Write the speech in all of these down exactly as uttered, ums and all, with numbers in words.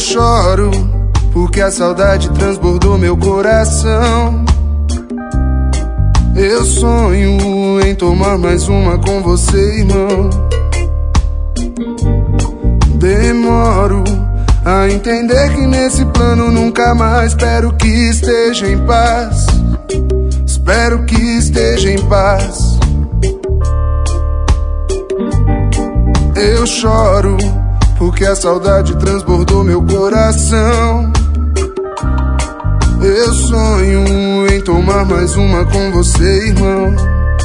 choro porque a saudade transbordou meu coração. Eu sonho em tomar mais uma com você, irmão. Demoro a entender que nesse plano nunca mais. Espero que esteja em paz. Espero que esteja em paz. Eu choro porque a saudade transbordou meu coração. Eu sonho em tomar mais uma com você, irmão.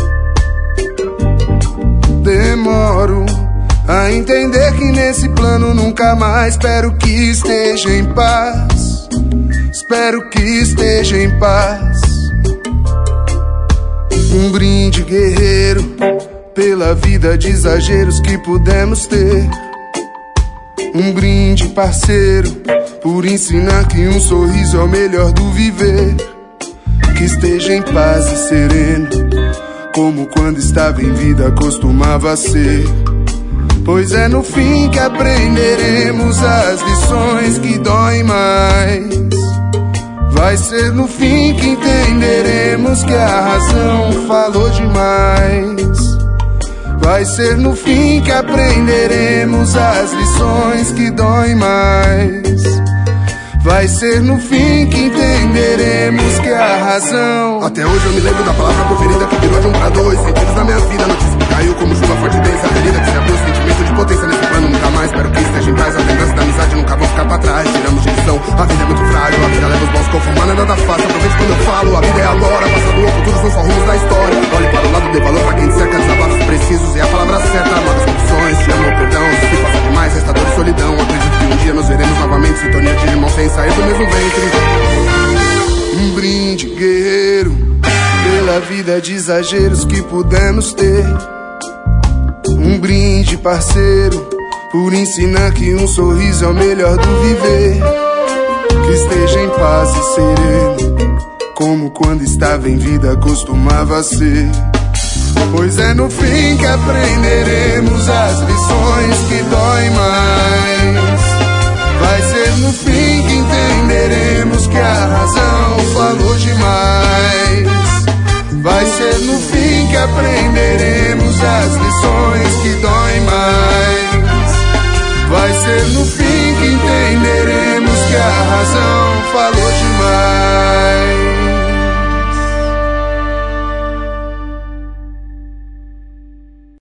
Demoro a entender que nesse plano nunca mais. Espero que esteja em paz. Espero que esteja em paz. Um brinde, guerreiro, pela vida de exageros que pudemos ter. Um brinde, parceiro, por ensinar que um sorriso é o melhor do viver. Que esteja em paz e sereno, como quando estava em vida costumava ser. Pois é no fim que aprenderemos as lições que doem mais. Vai ser no fim que entenderemos que a razão falou demais. Vai ser no fim que aprenderemos as lições que doem mais. Vai ser no fim que entenderemos que a razão... Até hoje eu me lembro da palavra preferida que virou de um pra dois sentidos na minha vida. Notícia que caiu como chuva forte e densa, ferida que se abriu, sentimento de potência nesse plano nunca mais. Espero que esteja em paz, a lembrança da amizade nunca vão ficar pra trás. Tiramos de lição, a vida é muito frágil, a vida leva os bons conformando, é nada fácil. Aproveite quando eu falo, a vida é agora, passado ou futuro são só rumos da história. Olhe para o lado, dê valor pra quem cerca, desabafos precisos é a palavra certa. Amadas condições, te amo, perdão, se passa demais, resta dor e solidão. Acredito que um dia nos veremos novamente, sintonia de irmão sem sair do mesmo ventre. Um brinde, guerreiro, pela vida de exageros que pudemos ter. Um brinde, parceiro, por ensinar que um sorriso é o melhor do viver. Que esteja em paz e sereno, como quando estava em vida costumava ser. Pois é no fim que aprenderemos as lições que doem mais. Vai ser no fim que entenderemos que a razão falou demais. Vai ser no fim que aprenderemos as lições que doem mais. Vai ser no fim que entenderemos que a razão falou demais.